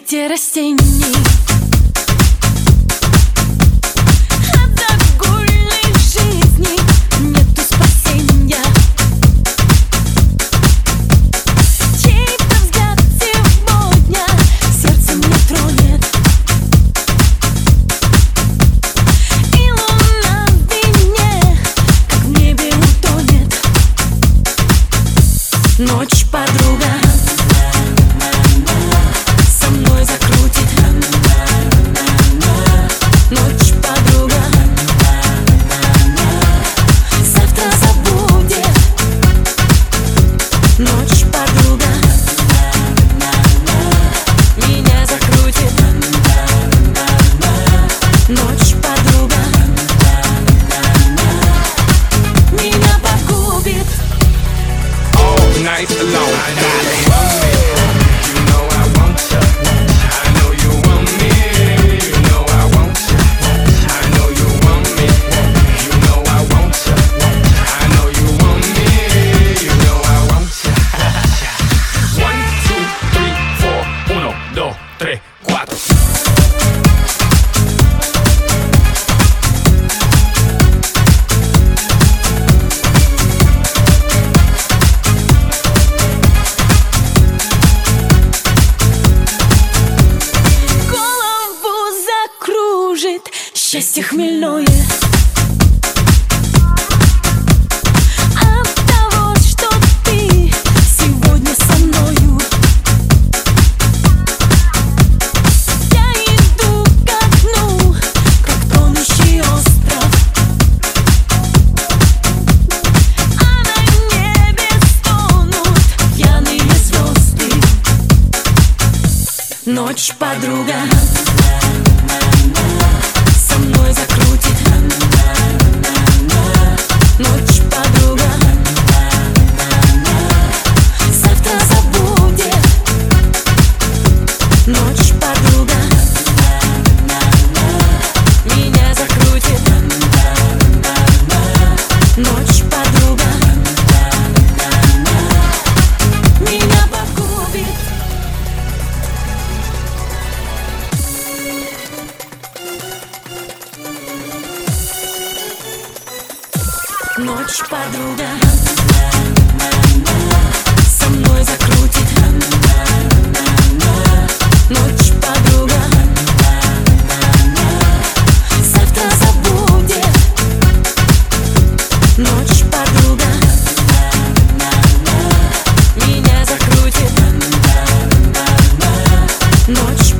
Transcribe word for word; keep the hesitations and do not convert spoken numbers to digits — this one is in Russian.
цвете растений. От огульной жизни нету спасения. Чей-то взгляд сегодня сердце мне тронет, и луна в вине, как в небе утонет. Ночь, подруга, со мной закрутит. Ночь, подруга, завтра забудет. Ночь, подруга, меня закрутит. Ночь, подруга, меня погубит. All night long. Счастье хмельное от того, что ты сегодня со мною. Я иду ко дну, как тонущий остров, а на небе стонут пьяные звезды. Ночь, подруга, со мной закрутит. Ночь, подруга, завтра забудет. Ночь, подруга, меня закрутит. Ночь, подруга, меня погубит. Ночь, подруга, со мной закрутит. Ночь, подруга, завтра забудет. Ночь, подруга, меня закрутит. Ночь,